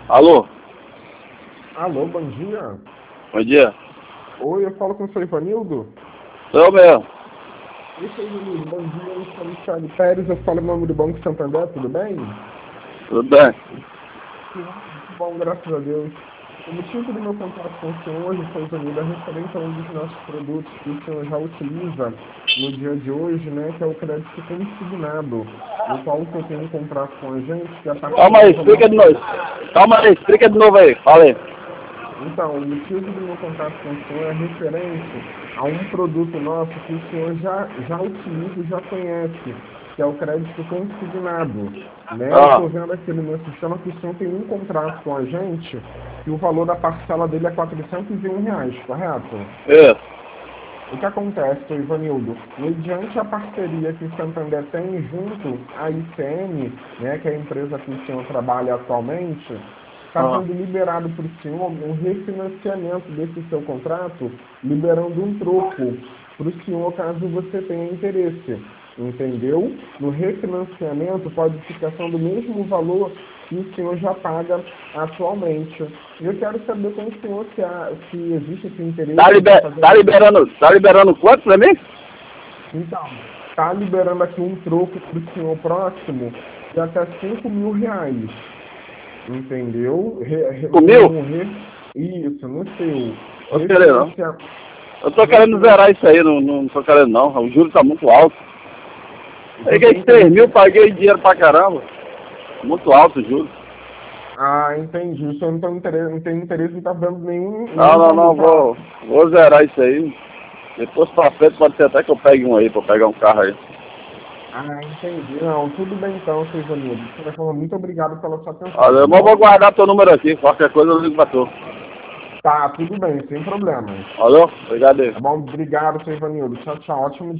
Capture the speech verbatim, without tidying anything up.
Alô? Alô, bom dia. Bom dia. Oi, eu falo com o seu Ivanildo. Sou eu mesmo. Oi, seu Ivanildo, bom dia. Eu sou Michele Pérez, eu falo em nome do Banco Santander, tudo bem? Tudo bem? Tudo bom, graças a Deus. O motivo do meu contato com o senhor hoje, seu Ivanildo, é referente a um dos nossos produtos que o senhor já utiliza no dia de hoje, né, que é o crédito consignado, no qual o senhor tem um contrato com a gente, que a partir Calma de aí, um valor. explica de novo. Calma aí, explica de novo aí. Fala aí. Então, o motivo do meu contato com o senhor é referente a um produto nosso que o senhor já, já utiliza e já conhece, que é o crédito consignado. Né? Eu Ah, estou vendo aqui no meu sistema que o senhor tem um contrato com a gente e o valor da parcela dele é quatrocentos e um reais, correto? isso. O que acontece, seu Ivanildo? Mediante a parceria que o Santander tem junto à I C M, né, que é a empresa que o senhor trabalha atualmente, está Ah. sendo liberado para o senhor um refinanciamento desse seu contrato, liberando um troco para o senhor caso você tenha interesse. Entendeu? No refinanciamento pode ficar sendo o mesmo valor que o senhor já paga atualmente. E eu quero saber com o senhor se, há, se existe esse Tá, interesse em estar liber... tá fazendo. liberando. Tá liberando quanto pra mim? Então, está liberando aqui um troco para o senhor próximo de até cinco mil reais. Entendeu? Re, re, Com mil? no, re, isso, no seu Tô querendo não. refinancia, Eu tô querendo refinan, zerar isso aí, não, não tô querendo não. O juro tá muito alto. o senhor Peguei tem três mil, interesse. paguei dinheiro pra caramba. Muito alto o juro. Ah, entendi. O senhor não tem interesse, não tem interesse em estar dando nenhum, Não, nenhum não, valor não, para. vou, vou zerar isso aí. Depois pra frente pode ser até que eu pegue um aí, pra pegar um carro aí. Ah, entendi. Não, tudo bem então, seu Ivanildo. De qualquer forma, muito obrigado pela sua atenção, Olha, tá eu vou bom? guardar teu número aqui. Qualquer coisa eu ligo pra tu. Tá, tudo bem, sem problemas. Alô? Obrigado aí. Tá bom? Obrigado, seu Ivanildo. Tchau, tchau. Ótimo dia.